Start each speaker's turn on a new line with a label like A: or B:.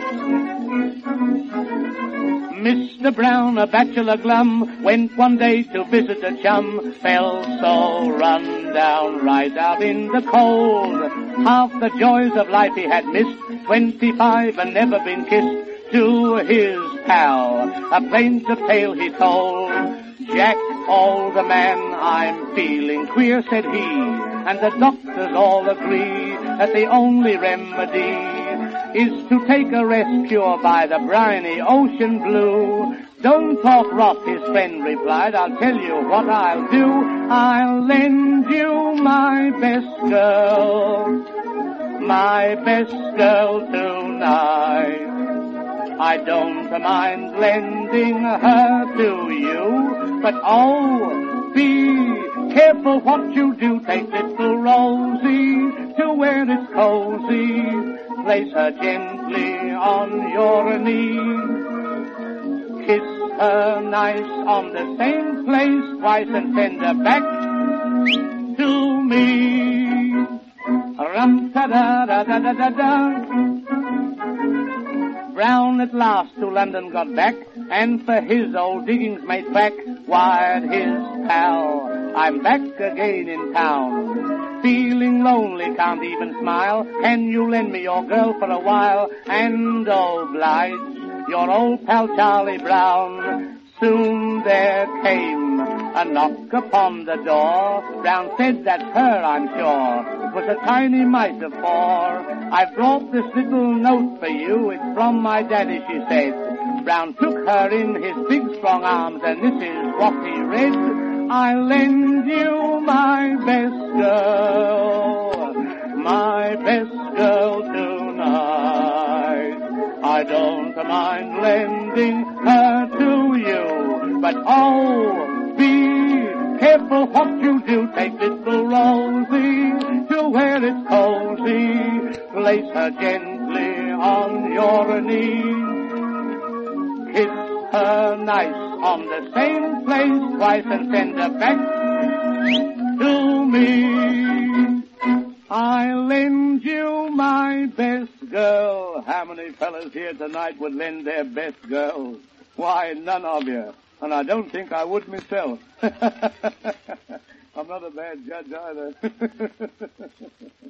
A: Mr. Brown, a bachelor glum, went one day to visit a chum, fell so run down right out in the cold. Half the joys of life he had missed, 25 and never been kissed. To his pal, a plaintive tale he told. Jack, old man, I'm feeling queer, said he, and the doctors all agree that the only remedy is to take a rest pure by the briny ocean blue. Don't talk rot, his friend replied, I'll tell you what I'll do. I'll lend you my best girl tonight. I don't mind lending her to you, but oh, be careful what you do. Take little Rosie to where it's cozy. Place her gently on your knee. Kiss her nice on the same place twice and send her back to me. Rum-ta-da-da-da-da-da-da. Brown at last to London got back, and for his old diggings made track, wired his pal, I'm back again in town. Feeling lonely, can't even smile, can you lend me your girl for a while? And oblige your old pal Charlie Brown. Soon there came a knock upon the door. Brown said, that's her, I'm sure. It was a tiny mite of 4. I've brought this little note for you. It's from my daddy, she said. Brown took her in his big strong arms, and this is what he read. I'll lend you my best girl tonight. I don't mind lending her to you, but oh, be careful what you do. Take little Rosie to where it's cozy. Place her gently on your knee. Kiss her nice on the same place twice and send her back to me. I'll lend you my best girl. How many fellas here tonight would lend their best girls? Why, none of you. And I don't think I would myself. I'm not a bad judge either.